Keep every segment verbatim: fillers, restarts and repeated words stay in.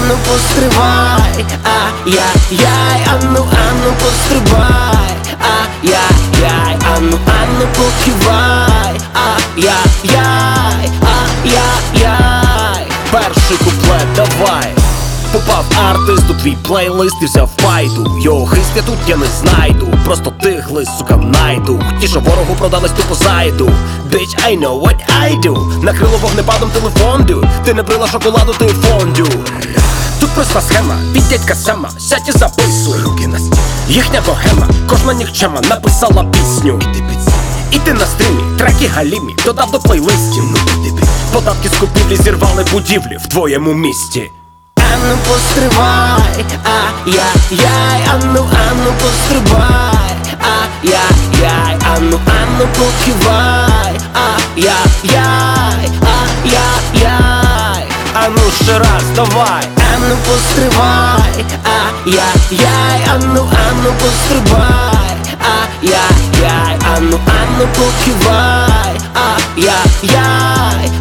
Ану постривай, ай-яй-яй, ану, ану пострибай, ай-яй-яй, ану, ану покивай, ай-яй-яй, ай-яй-яй. Перший куплет, давай. Попав артист у твій плейлист і взяв пайду. Його хист я тут я не знайду, просто тих лист, сука, найду. Ті, що ворогу продались, тупо зайду. Bitch, I know what I do. Накрило вогнепадом телефон, дю. Ти не брила шоколаду, ти фондю. Тут проста схема, від дядька Сема. Сядь і записуй, руки на стіл. Їхня богема, кожна нікчема написала пісню. І ти на стрімі, треки галімі додав до плейлистів. Податки з купівлі зірвали будівлі в твоєму місті. Ану постривай, ай-яй-яй, ану, ану пострибай, ай-яй-яй, ану, ану покивай, ай-яй-яй, ай-яй-яй. Ану ще раз, давай. Ану постривай, ай-яй-яй, ану, ану пострибай, ай-яй-яй, ану, ану покивай, ай-яй-яй,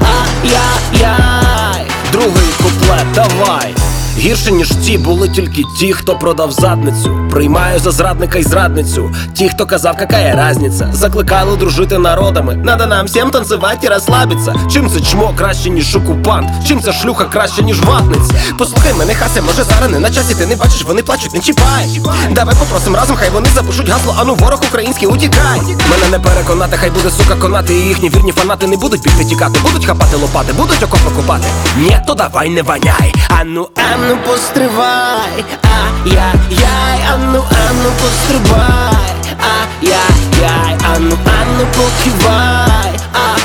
ай-яй-яй. Другий куплет, давай. Гірше, ніж ті, були тільки ті, хто продав задницю. Приймаю за зрадника й зрадницю. Ті, хто казав, какая разниця. Закликали дружити народами. Надо нам всім танцевать і розслабиться. Чим це чмо краще, ніж окупант? Чим ця шлюха краще, ніж ватниця? Послухай мене, Хася, може зараз не на часі. Ти не бачиш, вони плачуть, не чіпай. Давай попросим разом, хай вони запишуть гасло. Ану, ворог український, утікай. Мене не переконати, хай буде, сука, конати. І їхні вірні фанати не будуть бігти тікати. Будуть хапати лопати, будуть окопи копати. Ні, то давай не ваняй. Ану, ану постривай, ай-яй-яй, ану, ану пострибай, ай-яй-яй, ану, ану покивай,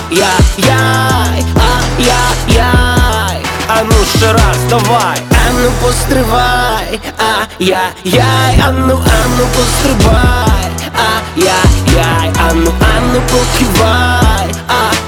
ай-яй-яй, ай-яй-яй. Ану ще раз, давай. Ану постривай, ай-яй-яй, ану, ану пострибай, ай-яй-яй, ану, ану покивай, ай-яй-яй.